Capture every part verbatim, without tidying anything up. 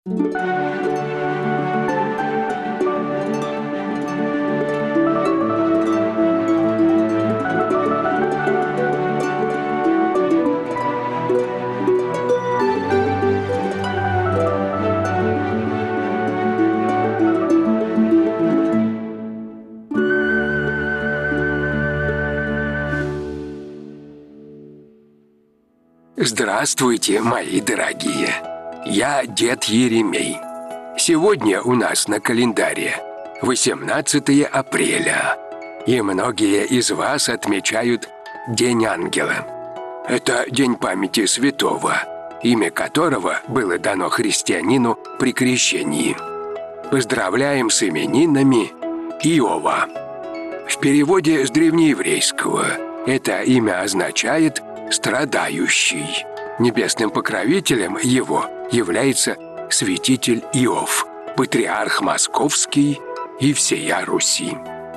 Здравствуйте, мои дорогие! Я дед Еремей. Сегодня у нас на календаре восемнадцатое апреля, и многие из вас отмечают День Ангела. Это день памяти святого, имя которого было дано христианину при крещении. Поздравляем с именинами Иова. В переводе с древнееврейского это имя означает «страдающий». Небесным покровителем его является святитель Иов, патриарх Московский и всея Руси.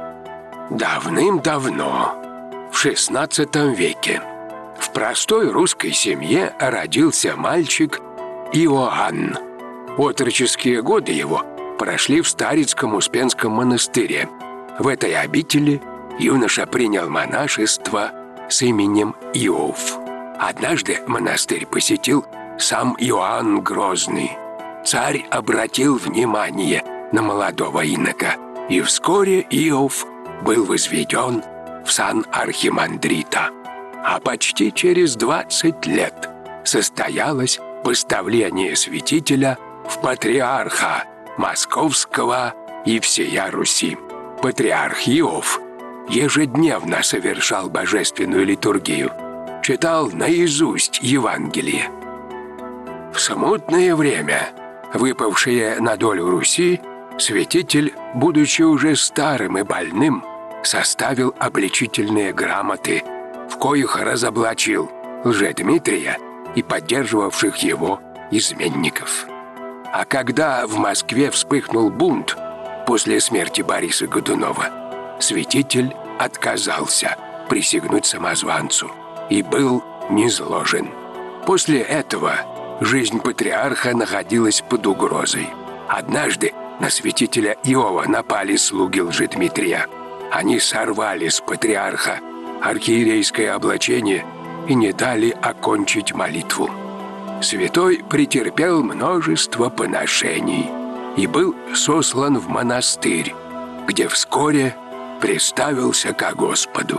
Давным-давно, в шестнадцатом веке, в простой русской семье родился мальчик Иоанн. Отроческие годы его прошли в Старицком Успенском монастыре. В этой обители юноша принял монашество с именем Иов. Однажды монастырь посетил сам Иоанн Грозный. Царь обратил внимание на молодого инока, и вскоре Иов был возведен в сан архимандрита. А почти через двадцать лет состоялось поставление святителя в патриарха Московского и всея Руси. Патриарх Иов ежедневно совершал божественную литургию, читал наизусть Евангелие. В смутное время, выпавшее на долю Руси, святитель, будучи уже старым и больным, составил обличительные грамоты, в коих разоблачил Лжедмитрия и поддерживавших его изменников. А когда в Москве вспыхнул бунт после смерти Бориса Годунова, святитель отказался присягнуть самозванцу и был низложен. После этого жизнь патриарха находилась под угрозой. Однажды на святителя Иова напали слуги Лжедмитрия. Они сорвали с патриарха архиерейское облачение и не дали окончить молитву. Святой претерпел множество поношений и был сослан в монастырь, где вскоре представился ко Господу.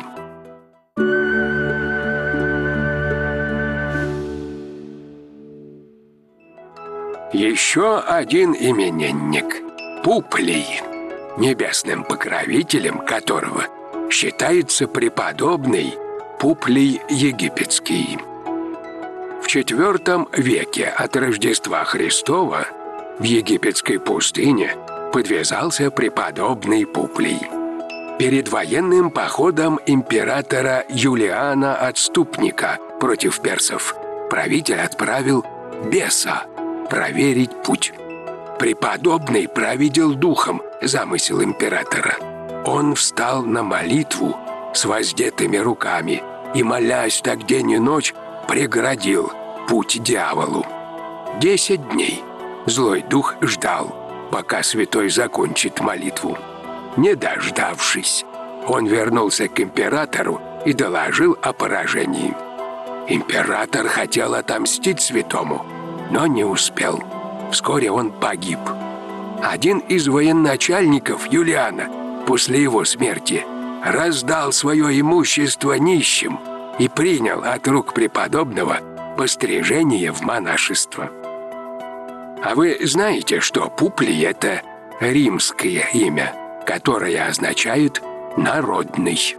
Еще один именинник – Публий, небесным покровителем которого считается преподобный Публий Египетский. В четвертом веке от Рождества Христова в египетской пустыне подвязался преподобный Публий. Перед военным походом императора Юлиана Отступника против персов правитель отправил беса проверить путь. Преподобный провидел духом замысел императора. Он встал на молитву с воздетыми руками и, молясь так день и ночь, преградил путь дьяволу. Десять дней злой дух ждал, пока святой закончит молитву. Не дождавшись, он вернулся к императору и доложил о поражении. Император хотел отомстить святому, но не успел. Вскоре он погиб. Один из военачальников Юлиана после его смерти раздал свое имущество нищим и принял от рук преподобного пострижение в монашество. А вы знаете, что Публий – это римское имя, которое означает «народный».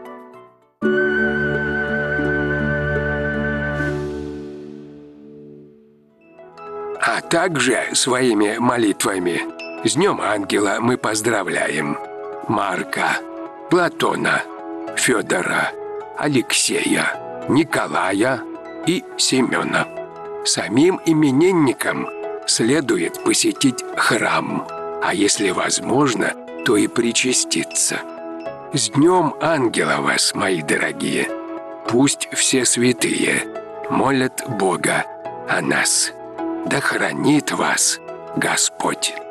А также своими молитвами с Днем Ангела мы поздравляем Марка, Платона, Федора, Алексея, Николая и Семена. Самим именинникам следует посетить храм, а если возможно, то и причаститься. С Днем Ангела вас, мои дорогие! Пусть все святые молят Бога о нас. Да хранит вас Господь.